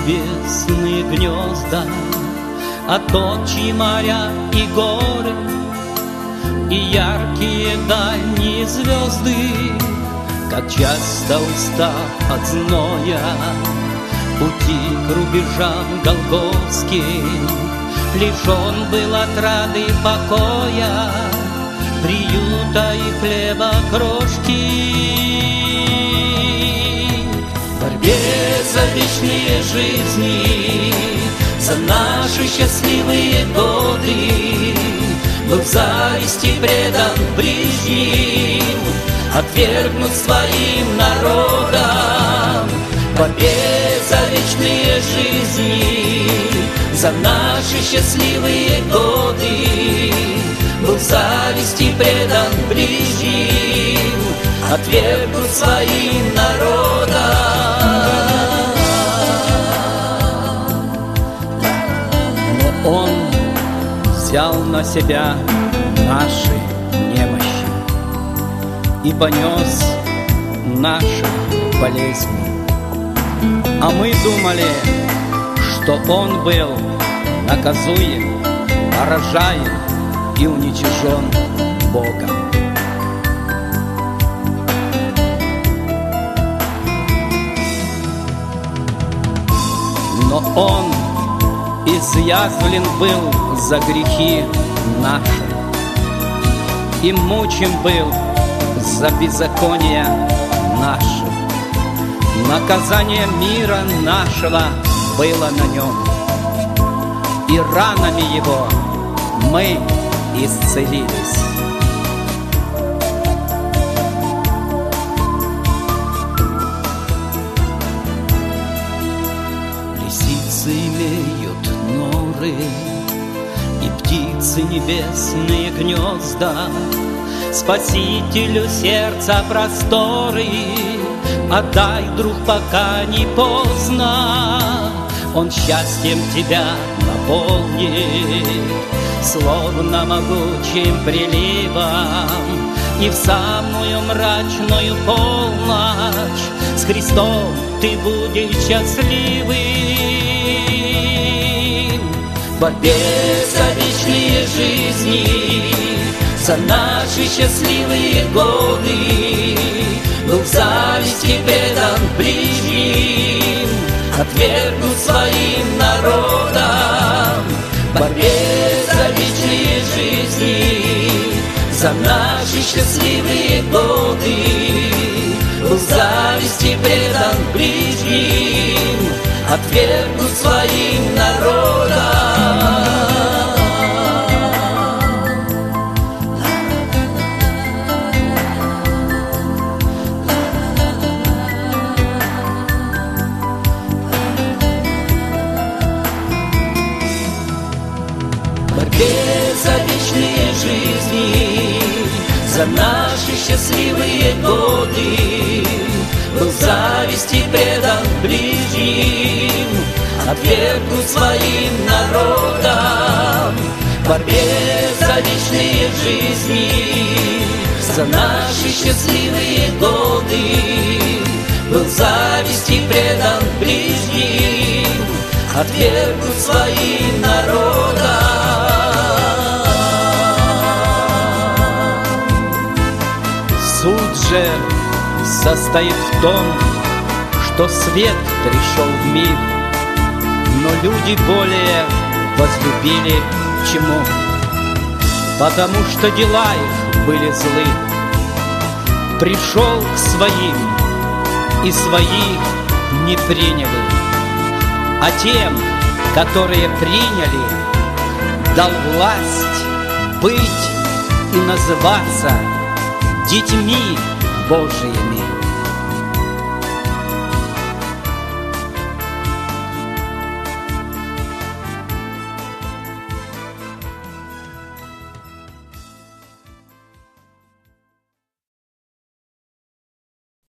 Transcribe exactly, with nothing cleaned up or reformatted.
небесные гнезда, от отчи моря и горы, и яркие дальние звезды. Как часто устав от зноя пути к рубежам голгофским, лишен был отрады покоя, приюта и хлеба крошки. В борьбе за вечные жизни, за наши счастливые годы, был в зависти предан ближним, отвергнут своим народом. В борьбе за вечные жизни, за наши счастливые годы, был в зависти предан ближним, отвергнут своим народом. Но Он взял на себя наши немощи и понес наши болезни. А мы думали, что Он был наказуем, поражаем и уничижен Богом. Но Он изъязвлен был за грехи наши и мучим был за беззаконие наше. Наказание мира нашего было на Нем, и ранами Его мы исцелились. Лисицы имеют норы, и птицы небесные гнезда, Спасителю сердца просторы отдай, друг, пока не поздно. Он счастьем тебя наполнит, словно могучим приливом, и в самую мрачную полночь с Христом ты будешь счастливым. В борьбе за вечные жизни, за наши счастливые годы, был в зависти предан ближним, отвергнут своим народом. В борьбе за вечные жизни, за наши счастливые годы, был в зависти предан ближним, отвергнут своим народом. За вечные жизни, за наши счастливые годы, был в зависти предан ближним, отвергнут своим народом. В борьбе за вечные жизни, за наши счастливые годы, был в зависти предан ближним, отвергнут своим народом. Суд же состоит в том, что свет пришел в мир, но люди более возлюбили тьму, потому что дела их были злы. Пришел к своим, и свои не приняли, а тем, которые приняли, дал власть быть и называться детьми Божиими.